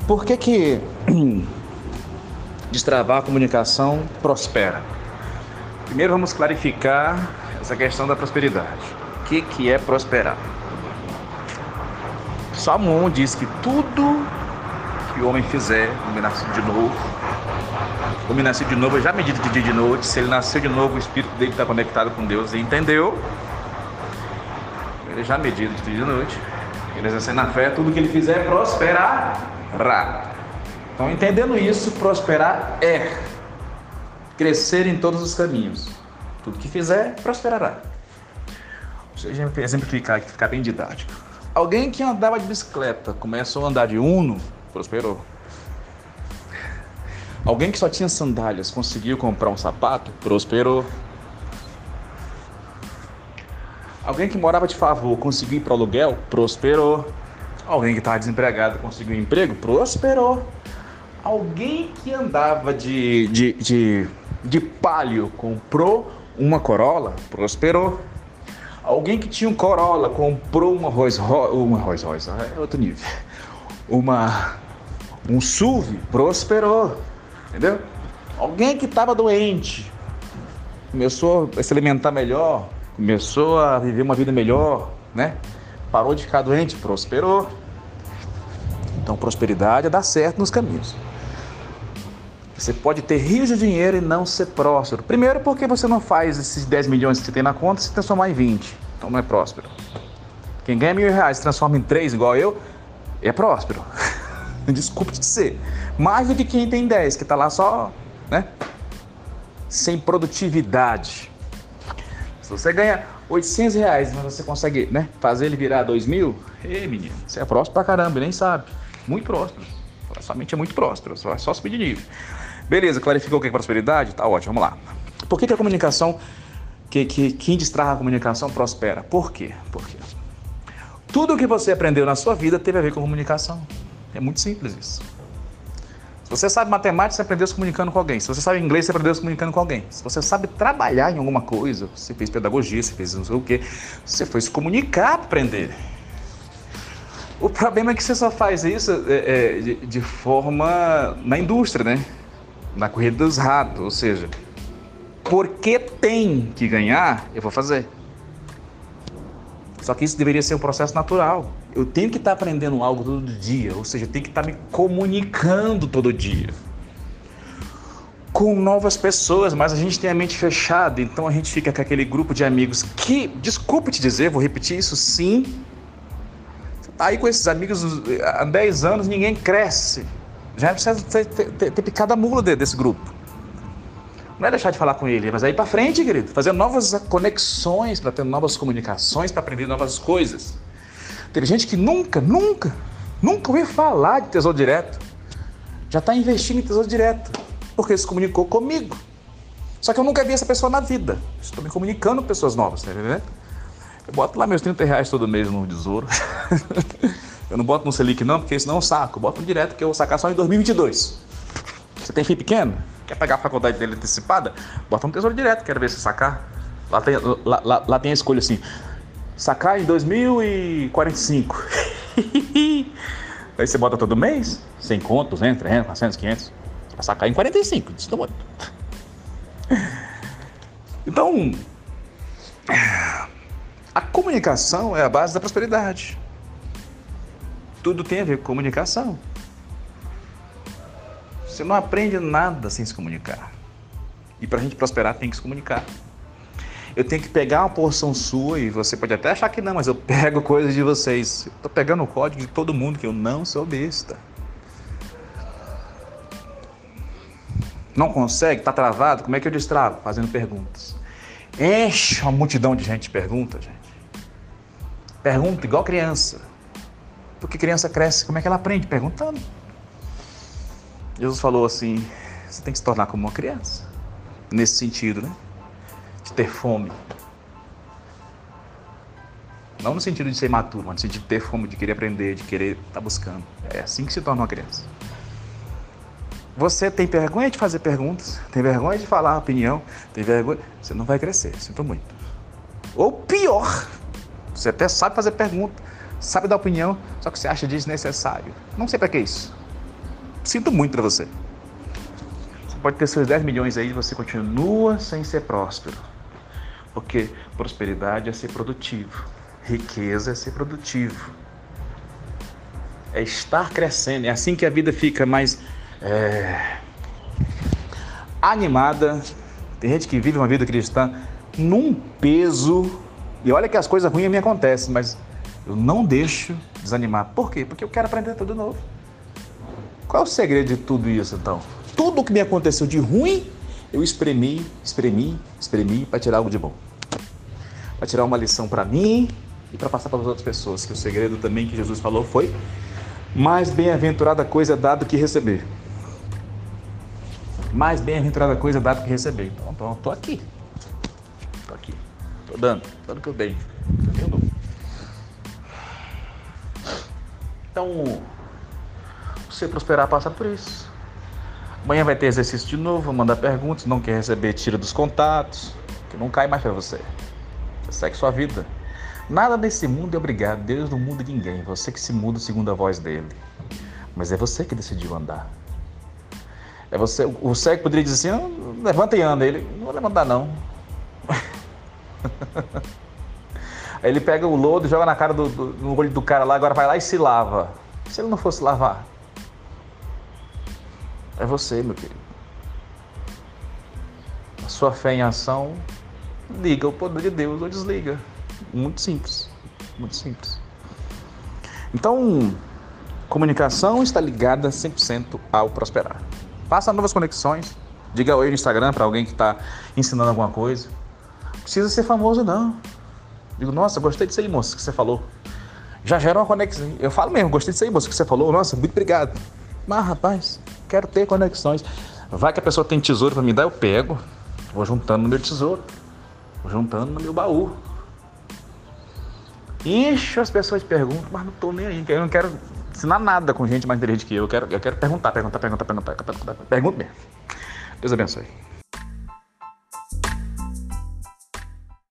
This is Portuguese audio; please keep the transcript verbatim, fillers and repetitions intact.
Por que que destravar a comunicação prospera? Primeiro vamos clarificar essa questão da prosperidade. O que que é prosperar? Salmo um diz que tudo que o homem fizer, o homem nascido de novo, o homem nascido de novo, já medita de dia e de noite. Se ele nasceu de novo, o espírito dele está conectado com Deus e entendeu, ele já medita de dia e de noite. Ele exercendo na fé, tudo que ele fizer prosperará. Então, entendendo isso, prosperar é crescer em todos os caminhos. Tudo que fizer, prosperará. Deixa eu exemplificar aqui, ficar bem didático. Alguém que andava de bicicleta começou a andar de Uno, prosperou. Alguém que só tinha sandálias conseguiu comprar um sapato, prosperou. Alguém que morava de favor conseguiu ir para o aluguel, prosperou. Alguém que estava desempregado conseguiu um emprego, prosperou. Alguém que andava de, de, de, de Palio comprou uma Corolla, prosperou. Alguém que tinha um Corolla comprou uma Rolls Royce, uma Rolls Royce, é outro nível, uma, um S U V, prosperou, entendeu? Alguém que estava doente começou a se alimentar melhor, começou a viver uma vida melhor, né? Parou de ficar doente, prosperou. Então, prosperidade é dar certo nos caminhos. Você pode ter rios de dinheiro e não ser próspero. Primeiro, porque você não faz esses dez milhões que você tem na conta se transformar em vinte. Então, não é próspero. Quem ganha mil reais se transforma em três, igual eu, é próspero. Desculpe te dizer. Mais do que quem tem dez, que está lá só, né? Sem produtividade. Se você ganha oitocentos reais, mas você consegue, né, fazer ele virar dois mil, ei, menino, você é próspero pra caramba, nem sabe. Muito próspero. Sua mente é muito próspera, só, só subir de nível. Beleza, clarificou o que é prosperidade? Tá ótimo, vamos lá. Por que que a comunicação, que, que quem destrava a comunicação prospera? Por quê? Por quê? Tudo o que você aprendeu na sua vida teve a ver com comunicação. É muito simples isso. Se você sabe matemática, você aprendeu se comunicando com alguém. Se você sabe inglês, você aprendeu se comunicando com alguém. Se você sabe trabalhar em alguma coisa, você fez pedagogia, você fez não sei o quê, você foi se comunicar para aprender. O problema é que você só faz isso é, é, de, de forma na indústria, né? Na corrida dos ratos, ou seja, porque tem que ganhar, eu vou fazer. Só que isso deveria ser um processo natural. Eu tenho que estar aprendendo algo todo dia, ou seja, eu tenho que estar me comunicando todo dia com novas pessoas, mas a gente tem a mente fechada, então a gente fica com aquele grupo de amigos que, desculpe te dizer, vou repetir isso sim, você tá aí com esses amigos há dez anos, ninguém cresce, já precisa ter, ter, ter, ter picado a mula desse grupo. Não é deixar de falar com ele, mas é ir para frente, querido, fazer novas conexões, para ter novas comunicações, para aprender novas coisas. Teve gente que nunca, nunca, nunca ouviu falar de Tesouro Direto, já está investindo em Tesouro Direto, porque se comunicou comigo. Só que eu nunca vi essa pessoa na vida, estou me comunicando com pessoas novas, tá entendendo? Eu boto lá meus trinta reais todo mês no Tesouro, eu não boto no Selic não, porque senão eu saco, eu boto no direto, que eu vou sacar só em dois mil e vinte e dois. Você tem filho pequeno? Quer pegar a faculdade dele antecipada? Bota no Tesouro Direto, quero ver se sacar. Lá tem, lá, lá, lá tem a escolha assim, sacar em dois mil e quarenta e cinco. Aí você bota todo mês, cem contos, duzentos, trezentos, quatrocentos, quinhentos. Vai sacar em quarenta e cinco, isso muito. Então, a comunicação é a base da prosperidade. Tudo tem a ver com comunicação. Você não aprende nada sem se comunicar. E para a gente prosperar, tem que se comunicar. Eu tenho que pegar uma porção sua, e você pode até achar que não, mas eu pego coisas de vocês. Estou pegando o código de todo mundo, que eu não sou besta. Não consegue? Está travado? Como é que eu destravo? Fazendo perguntas. Enche uma multidão de gente pergunta, gente. Pergunta igual criança. Porque criança cresce, como é que ela aprende? Perguntando. Jesus falou assim, você tem que se tornar como uma criança. Nesse sentido, né? De ter fome. Não no sentido de ser imaturo, mas no sentido de ter fome, de querer aprender, de querer estar buscando. É assim que se torna uma criança. Você tem vergonha de fazer perguntas, tem vergonha de falar a opinião, tem vergonha... Você não vai crescer, sinto muito. Ou pior, você até sabe fazer pergunta, sabe dar opinião, só que você acha desnecessário. Não sei para que isso. Sinto muito pra você. Você pode ter seus dez milhões aí e você continua sem ser próspero. Porque prosperidade é ser produtivo. Riqueza é ser produtivo. É estar crescendo. É assim que a vida fica mais é, animada. Tem gente que vive uma vida cristã num peso. E olha que as coisas ruins me acontecem, mas eu não deixo desanimar. Por quê? Porque eu quero aprender tudo novo. Qual é o segredo de tudo isso, então? Tudo o que me aconteceu de ruim, eu espremi, espremi, espremi para tirar algo de bom. Para tirar uma lição para mim e para passar para as outras pessoas. Que o segredo também que Jesus falou foi: mais bem-aventurada coisa é dado que receber. Mais bem-aventurada coisa é dado que receber. Então, então tô aqui. Tô aqui. Tô dando. Tô dando que eu dei. Eu dou. Então, você prosperar, passa por isso. Amanhã vai ter exercício de novo, vou mandar perguntas. Não quer receber, tira dos contatos, que não cai mais para você. Você segue sua vida. Nada nesse mundo é obrigado. Deus não muda ninguém. Você que se muda segundo a voz dele. Mas é você que decidiu andar. É você. O cego poderia dizer assim: levanta e anda. Ele: não vou levantar não. Aí ele pega o lodo, joga na cara do, do, no olho do cara lá, agora vai lá e se lava. Se ele não fosse lavar? É você, meu querido. A sua fé em ação liga o poder de Deus ou desliga. Muito simples. Muito simples. Então, comunicação está ligada cem por cento ao prosperar. Faça novas conexões. Diga oi no Instagram para alguém que está ensinando alguma coisa. Não precisa ser famoso, não. Digo: nossa, gostei disso aí, moça, que você falou. Já gera uma conexão. Eu falo mesmo: gostei disso aí, moça, que você falou. Nossa, muito obrigado. Mas, rapaz, quero ter conexões. Vai que a pessoa tem tesouro para me dar, eu pego. Vou juntando no meu tesouro. Vou juntando no meu baú. Ixi, as pessoas perguntam, mas não tô nem aí. Eu não quero ensinar nada com gente mais inteligente que eu. Eu quero, eu quero perguntar, perguntar, perguntar, perguntar, perguntar. Pergunta mesmo. Deus abençoe.